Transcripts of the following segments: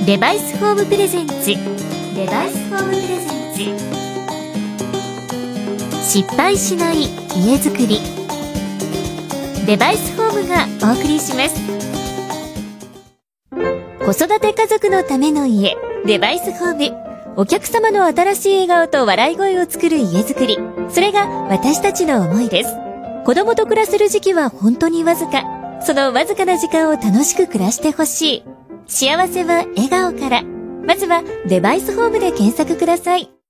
デバイスホームプレゼンツデバイスホームプレゼンツ失敗しない家づくり、デバイスホームがお送りします。子育て家族のための家、デバイスホーム。お客様の新しい笑顔と笑い声を作る家づくり、それが私たちの思いです。子供と暮らせる時期は本当にわずか。そのわずかな時間を楽しく暮らしてほしい。幸せは笑顔から。まずはデバイスホームで検索ください。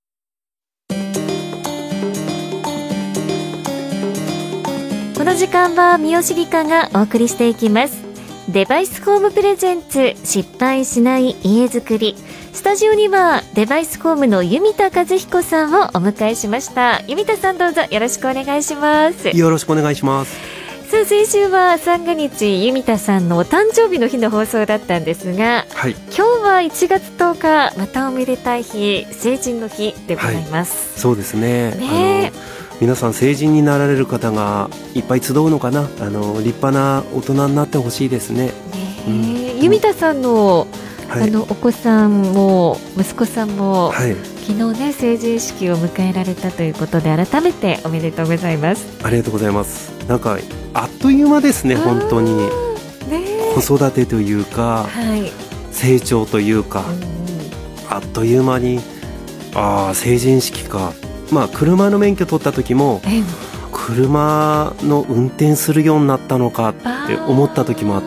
この時間は三好理香がお送りしていきます。デバイスホームプレゼンツ失敗しない家づくり。スタジオにはデバイスホームの弓田和彦さんをお迎えしました。弓田さん、どうぞよろしくお願いします。 よろしくお願いします。 さあ、先週は三が日弓田さんのお誕生日の日の放送だったんですが、はい、今日は1月10日、またおめでたい日、成人の日でございます。 はい、そうですね。皆さん成人になられる方がいっぱい集うのかな。立派な大人になってほしいですね。 弓田さんの、お子さんも息子さんも、昨日ね、成人式を迎えられたということで、改めておめでとうございます。 ありがとうございます。なんかあっという間ですね、本当に。子育てというか、成長というか、あっという間に成人式か。車の免許取った時も、車の運転するようになったのかって思った時もあって、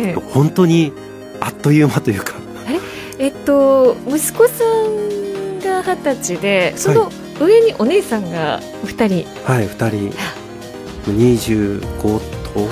本当にあっという間というか。 息子さんが20歳で、その上にお姉さんが2人。 はい、2人。25と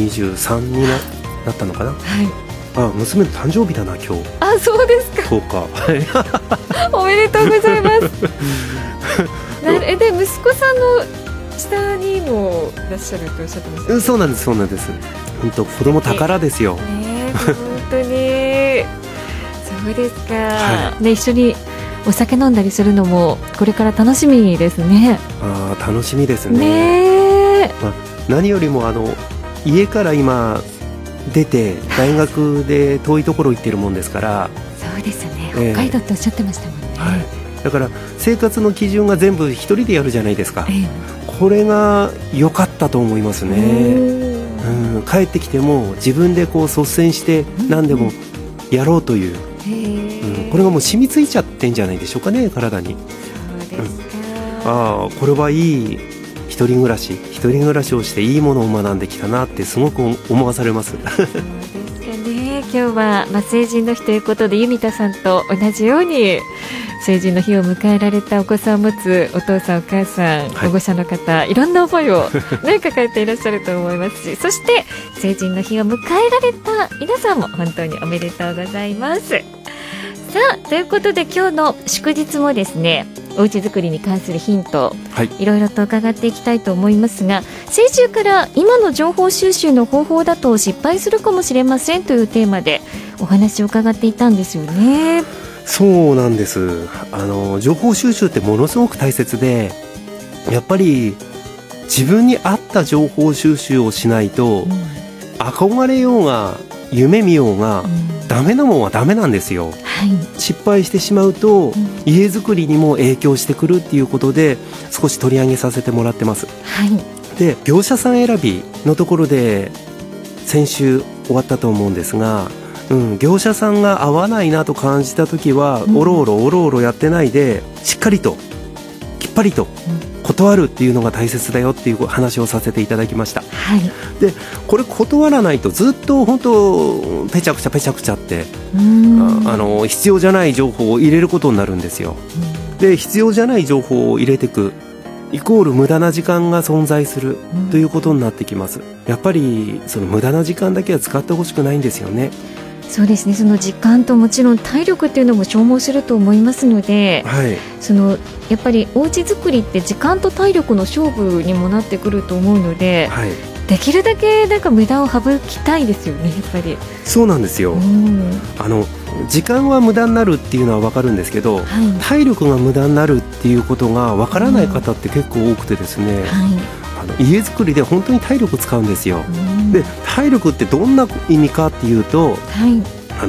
23になったのかな。娘の誕生日だな、今日。 そうですか。 そうか。 おめでとうございます。で、息子さんの下にもいらっしゃるとおっしゃってましたね。 そうなんです、そうなんです。本当子供宝ですよ。 本当に。そうですか。一緒にお酒飲んだりするのもこれから楽しみですね。 楽しみですね。何よりも家から今出て大学で遠いところ行ってるもんですから。 そうですね、北海道っておっしゃってましたもんね。 だから生活の基準が全部一人でやるじゃないですか。これが良かったと思いますね。帰ってきても自分でこう率先して何でもやろうという、これがもう染みついちゃってんじゃないでしょうかね、体に。 そうですか。 これはいい一人暮らしをしていいものを学んできたなってすごく思わされます。 そうですかね。今日は、成人の日ということで、弓田さんと同じように成人の日を迎えられたお子さんを持つお父さんお母さん、保護者の方、いろんな思いを、抱えていらっしゃると思いますし、そして成人の日を迎えられた皆さんも本当におめでとうございます。さあ、ということで今日の祝日もですね、おうち作りに関するヒント、いろいろと伺っていきたいと思いますが、先週から今の情報収集の方法だと失敗するかもしれませんというテーマでお話を伺っていたんですよね。 そうなんです。情報収集ってものすごく大切で、やっぱり自分に合った情報収集をしないと、憧れようが夢見ようが、ダメなもんはダメなんですよ。失敗してしまうと、家づくりにも影響してくるっていうことで少し取り上げさせてもらってます。で、業者さん選びのところで先週終わったと思うんですが、業者さんが合わないなと感じた時は、おろおろやってないで、しっかりときっぱりと断るっていうのが大切だよっていう話をさせていただきました。で、これ断らないとずっと本当ペチャクチャって必要じゃない情報を入れることになるんですよ。で、必要じゃない情報を入れていくイコール無駄な時間が存在するということになってきます。やっぱりその無駄な時間だけは使ってほしくないんですよね。 そうですね。その時間ともちろん体力っていうのも消耗すると思いますので、やっぱりお家作りって時間と体力の勝負にもなってくると思うので、できるだけ無駄を省きたいですよね、やっぱり。 そうなんですよ。時間は無駄になるっていうのは分かるんですけど、体力が無駄になるっていうことが分からない方って結構多くてですね、家づくりで本当に体力使うんですよ。で、体力ってどんな意味かっていうと、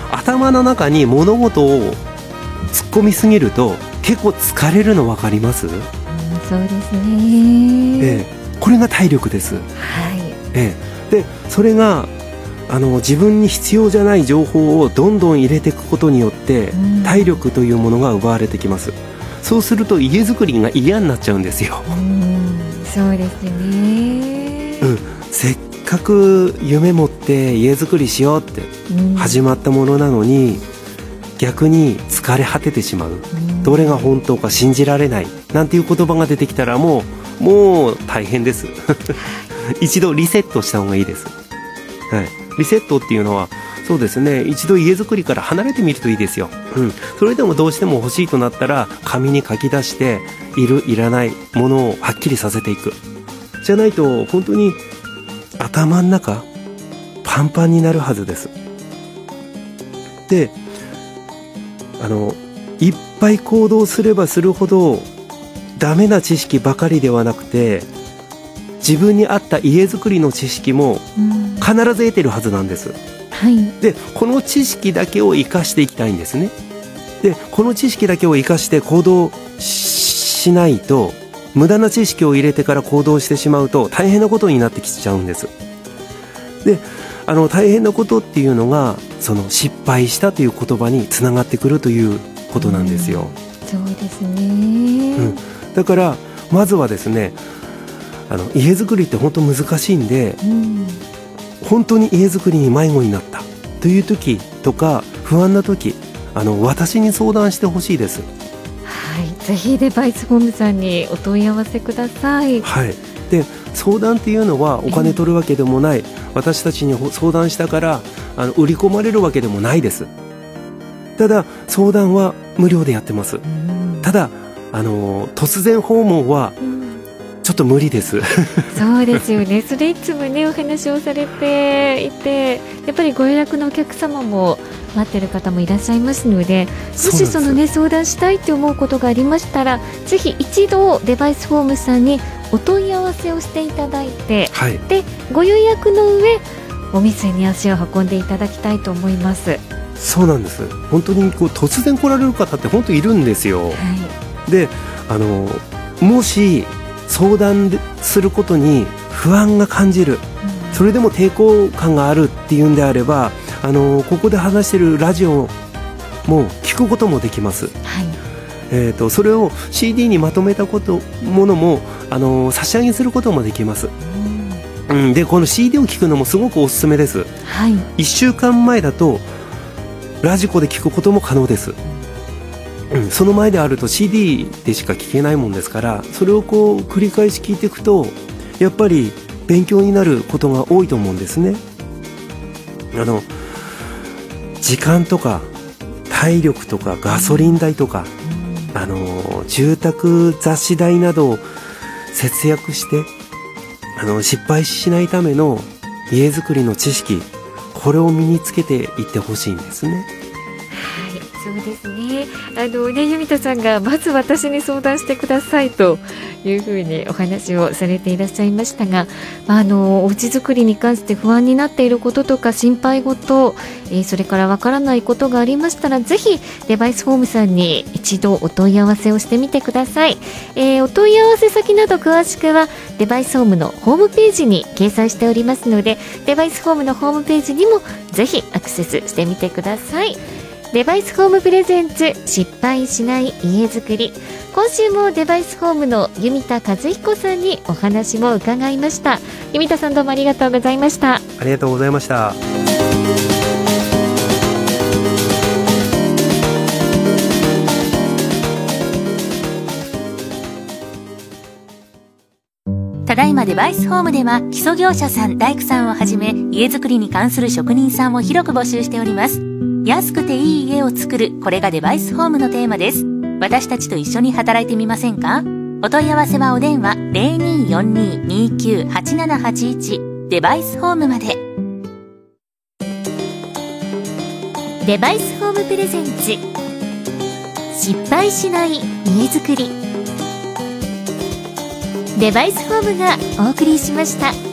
頭の中に物事を突っ込みすぎると結構疲れるの分かります？ そうですね、 これが体力です。 はい、 でそれが自分に必要じゃない情報をどんどん入れていくことによって体力というものが奪われてきます。そうすると家づくりが嫌になっちゃうんですよ。 そうですね、 せっかく夢持って家づくりしようって始まったものなのに、逆に疲れ果ててしまう、どれが本当か信じられないなんていう言葉が出てきたらもう大変です一度リセットした方がいいです。はい、リセットっていうのはそうですね、一度家づくりから離れてみるといいですよ。それでもどうしても欲しいとなったら紙に書き出しているいらないものをはっきりさせていく。じゃないと本当に頭の中パンパンになるはずです。でいっぱい行動すればするほどダメな知識ばかりではなくて、自分に合った家づくりの知識も必ず得てるはずなんです。 はい、 でこの知識だけを生かしていきたいんですね。でこの知識だけを生かして行動しないと、無駄な知識を入れてから行動してしまうと大変なことになってきちゃうんです。で大変なことっていうのがその失敗したという言葉につながってくるということなんですよ。 そうですね、 だからまずはですね、家づくりって本当難しいんで、本当に家づくりに迷子になったという時とか不安な時、私に相談してほしいです。 はい、ぜひデバイスホームさんにお問い合わせください。 はい、で相談っていうのはお金取るわけでもない、私たちに相談したから売り込まれるわけでもないです。ただ相談は無料でやってます。ただ突然訪問はちょっと無理ですそうですよね。それいつもねお話をされていて、やっぱりご予約のお客様も待ってる方もいらっしゃいますので、もしそのね相談したいって思うことがありましたら、ぜひ一度デバイスホームさんにお問い合わせをしていただいて、 はい、 でご予約の上お店に足を運んでいただきたいと思います。 そうなんです。本当に突然来られる方って本当いるんですよ。はい、でもし相談することに不安が感じる、それでも抵抗感があるっていうんであればここで話しているラジオも聞くこともできます。はい、それを CD にまとめたものも差し上げすることもできます。でこの CD を聞くのもすごくおすすめです。はい、1週間前だとラジコで聞くことも可能です。その前であると CD でしか聞けないもんですから、それを繰り返し聞いていくとやっぱり勉強になることが多いと思うんですね。時間とか体力とかガソリン代とか、住宅雑誌代などを節約して失敗しないための家づくりの知識、これを身につけていってほしいんですね。 そうですね。由美田さんがまず私に相談してくださいというふうにお話をされていらっしゃいましたが、おうち作りに関して不安になっていることとか心配事、それからわからないことがありましたら、ぜひデバイスホームさんに一度お問い合わせをしてみてください。お問い合わせ先など詳しくはデバイスホームのホームページに掲載しておりますので、デバイスホームのホームページにもぜひアクセスしてみてください。デバイスホームプレゼンツ失敗しない家づくり、今週もデバイスホームの弓田和彦さんにお話も伺いました。弓田さん、どうもありがとうございました。 ありがとうございました。 ただいまデバイスホームでは基礎業者さん、大工さんをはじめ家づくりに関する職人さんを広く募集しております。安くていい家を作る、これがデバイスホームのテーマです。私たちと一緒に働いてみませんか？お問い合わせはお電話 0242-298781 デバイスホームまで。デバイスホームプレゼンツ失敗しない家づくり、デバイスホームがお送りしました。